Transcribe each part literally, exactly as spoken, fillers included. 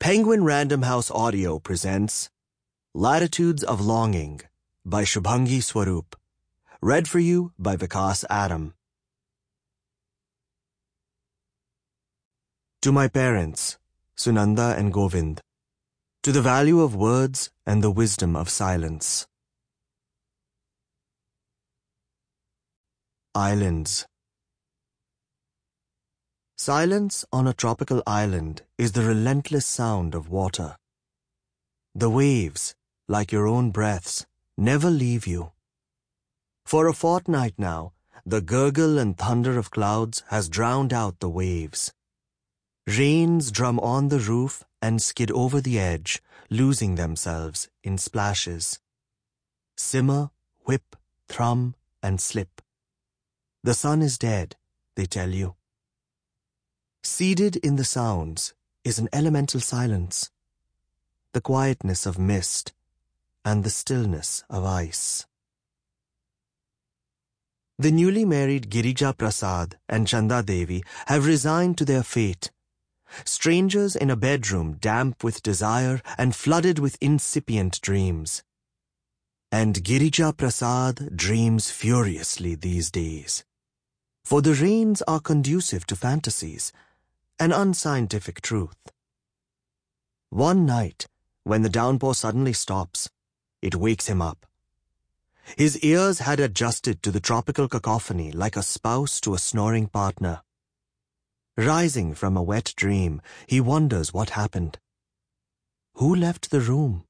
Penguin Random House Audio presents Latitudes of Longing by Shubhangi Swaroop. Read for you by Vikas Adam. To my parents, Sunanda and Govind, to the value of words and the wisdom of silence. Islands. Silence on a tropical island is the relentless sound of water. The waves, like your own breaths, never leave you. For a fortnight now, the gurgle and thunder of clouds has drowned out the waves. Rains drum on the roof and skid over the edge, losing themselves in splashes. Simmer, whip, thrum, and slip. The sun is dead, they tell you. Seeded in the sounds is an elemental silence, the quietness of mist and the stillness of ice. The newly married Girija Prasad and Chanda Devi have resigned to their fate, strangers in a bedroom damp with desire and flooded with incipient dreams. And Girija Prasad dreams furiously these days, for the rains are conducive to fantasies, an unscientific truth. One night, when the downpour suddenly stops, it wakes him up. His ears had adjusted to the tropical cacophony like a spouse to a snoring partner. Rising from a wet dream, he wonders what happened. Who left the room?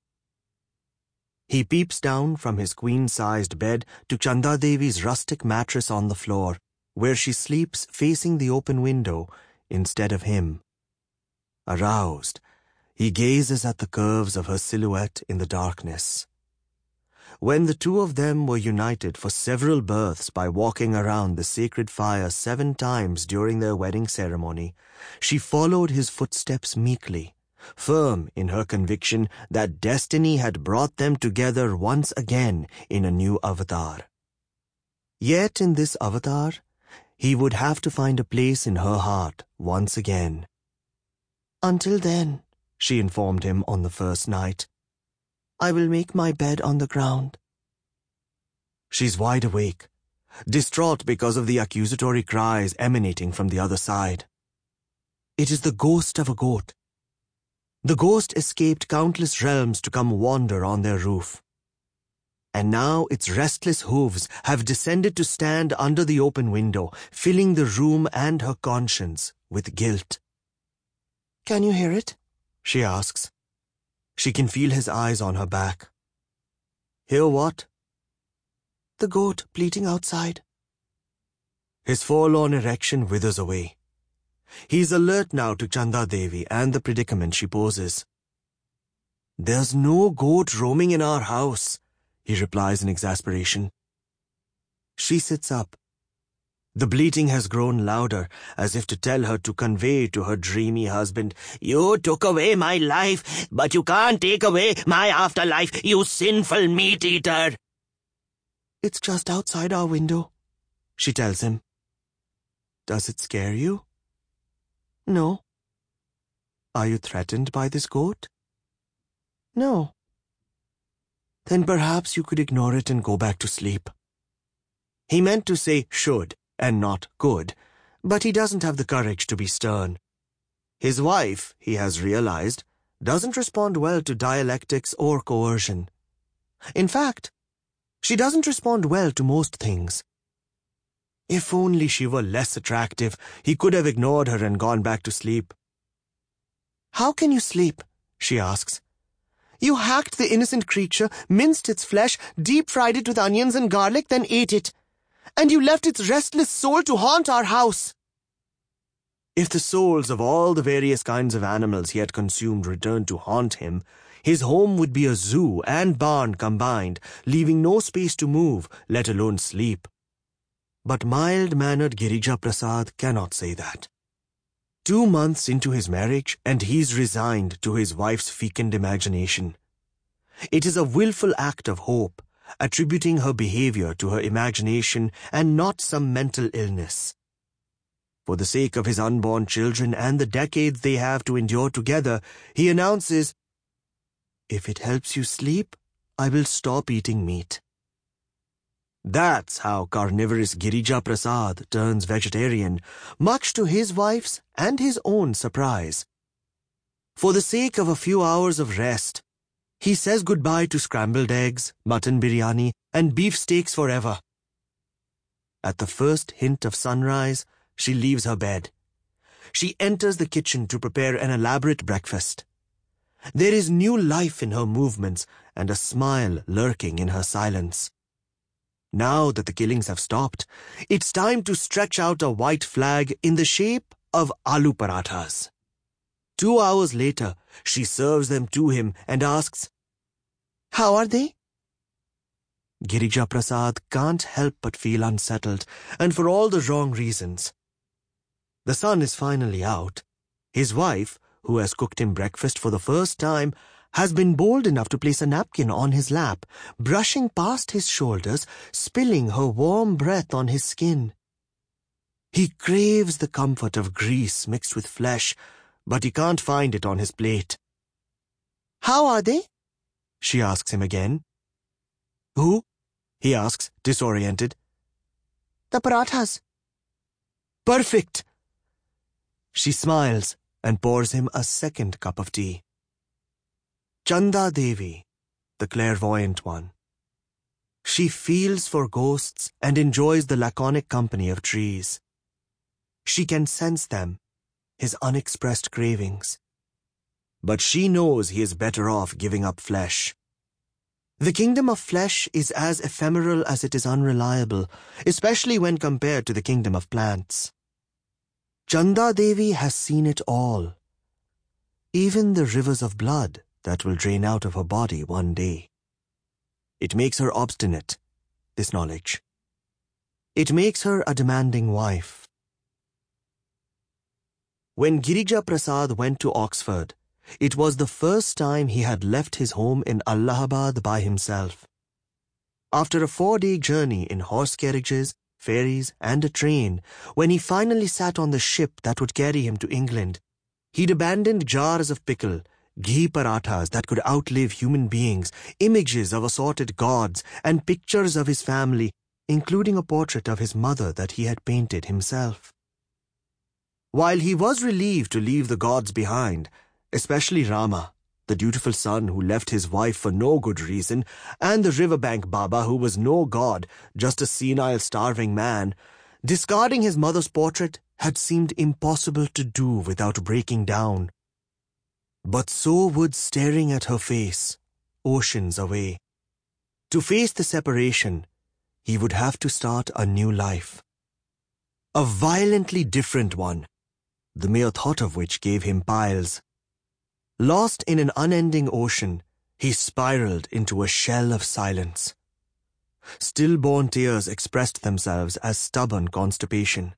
He peeps down from his queen-sized bed to Chanda Devi's rustic mattress on the floor, where she sleeps facing the open window instead of him. Aroused, he gazes at the curves of her silhouette in the darkness. When the two of them were united for several births by walking around the sacred fire seven times during their wedding ceremony, she followed his footsteps meekly, firm in her conviction that destiny had brought them together once again in a new avatar. Yet in this avatar, he would have to find a place in her heart once again. Until then, she informed him on the first night, I will make my bed on the ground. She's wide awake, distraught because of the accusatory cries emanating from the other side. It is the ghost of a goat. The ghost escaped countless realms to come wander on their roof. And now its restless hooves have descended to stand under the open window, filling the room and her conscience with guilt. Can you hear it? She asks. She can feel his eyes on her back. Hear what? The goat bleating outside. His forlorn erection withers away. He is alert now to Chanda Devi and the predicament she poses. There's no goat roaming in our house, he replies in exasperation. She sits up. The bleating has grown louder, as if to tell her to convey to her dreamy husband, You took away my life, but you can't take away my afterlife, you sinful meat-eater. It's just outside our window, she tells him. Does it scare you? No. Are you threatened by this goat? No. Then perhaps you could ignore it and go back to sleep. He meant to say should and not could, but he doesn't have the courage to be stern. His wife, he has realized, doesn't respond well to dialectics or coercion. In fact, she doesn't respond well to most things. If only she were less attractive, he could have ignored her and gone back to sleep. How can you sleep? She asks. You hacked the innocent creature, minced its flesh, deep-fried it with onions and garlic, then ate it. And you left its restless soul to haunt our house. If the souls of all the various kinds of animals he had consumed returned to haunt him, his home would be a zoo and barn combined, leaving no space to move, let alone sleep. But mild-mannered Girija Prasad cannot say that. Two months into his marriage, and he's resigned to his wife's fecund imagination. It is a willful act of hope, attributing her behavior to her imagination and not some mental illness. For the sake of his unborn children and the decades they have to endure together, he announces, "If it helps you sleep, I will stop eating meat." That's how carnivorous Girija Prasad turns vegetarian, much to his wife's and his own surprise. For the sake of a few hours of rest, he says goodbye to scrambled eggs, mutton biryani, and beef steaks forever. At the first hint of sunrise, she leaves her bed. She enters the kitchen to prepare an elaborate breakfast. There is new life in her movements and a smile lurking in her silence. Now that the killings have stopped, it's time to stretch out a white flag in the shape of aloo parathas. Two hours later, she serves them to him and asks, "How are they?" Girija Prasad can't help but feel unsettled, and for all the wrong reasons. The sun is finally out. His wife, who has cooked him breakfast for the first time, has been bold enough to place a napkin on his lap, brushing past his shoulders, spilling her warm breath on his skin. He craves the comfort of grease mixed with flesh, but he can't find it on his plate. "How are they?" she asks him again. "Who?" he asks, disoriented. "The parathas." "Perfect!" She smiles and pours him a second cup of tea. Chanda Devi, the clairvoyant one. She feels for ghosts and enjoys the laconic company of trees. She can sense them, his unexpressed cravings. But she knows he is better off giving up flesh. The kingdom of flesh is as ephemeral as it is unreliable, especially when compared to the kingdom of plants. Chanda Devi has seen it all, even the rivers of blood that will drain out of her body one day. It makes her obstinate, this knowledge. It makes her a demanding wife. When Girija Prasad went to Oxford, it was the first time he had left his home in Allahabad by himself. After a four-day journey in horse carriages, ferries, and a train, when he finally sat on the ship that would carry him to England, he'd abandoned jars of pickle, ghee parathas that could outlive human beings, images of assorted gods, and pictures of his family, including a portrait of his mother that he had painted himself. While he was relieved to leave the gods behind, especially Rama, the dutiful son who left his wife for no good reason, and the riverbank Baba who was no god, just a senile starving man, discarding his mother's portrait had seemed impossible to do without breaking down. But so would staring at her face, oceans away. To face the separation, he would have to start a new life. A violently different one, the mere thought of which gave him piles. Lost in an unending ocean, he spiraled into a shell of silence. Stillborn tears expressed themselves as stubborn constipation.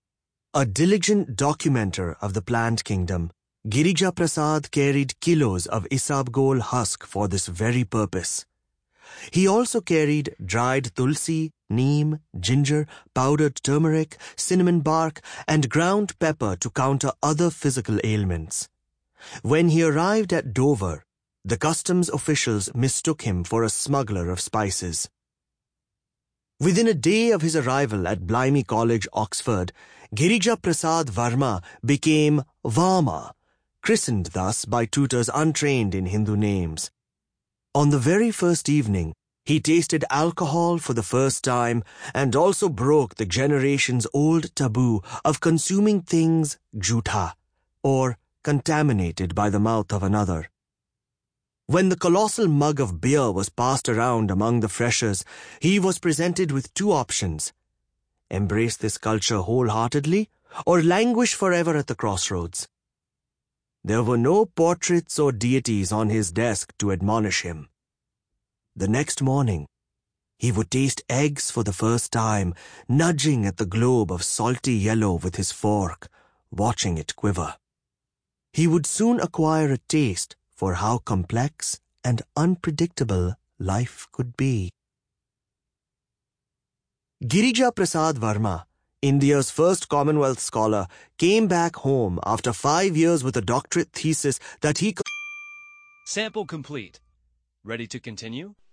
A diligent documenter of the plant kingdom, Girija Prasad carried kilos of isabgol husk for this very purpose. He also carried dried tulsi, neem, ginger, powdered turmeric, cinnamon bark, and ground pepper to counter other physical ailments. When he arrived at Dover, the customs officials mistook him for a smuggler of spices. Within a day of his arrival at Blimey College, Oxford, Girija Prasad Varma became Vama, christened thus by tutors untrained in Hindu names. On the very first evening, he tasted alcohol for the first time and also broke the generations-old taboo of consuming things jhutha, or contaminated by the mouth of another. When the colossal mug of beer was passed around among the freshers, he was presented with two options: embrace this culture wholeheartedly or languish forever at the crossroads. There were no portraits or deities on his desk to admonish him. The next morning, he would taste eggs for the first time, nudging at the globe of salty yellow with his fork, watching it quiver. He would soon acquire a taste for how complex and unpredictable life could be. Girija Prasad Varma India's first Commonwealth scholar, came back home after five years with a doctorate thesis that he... Sample complete. Ready to continue?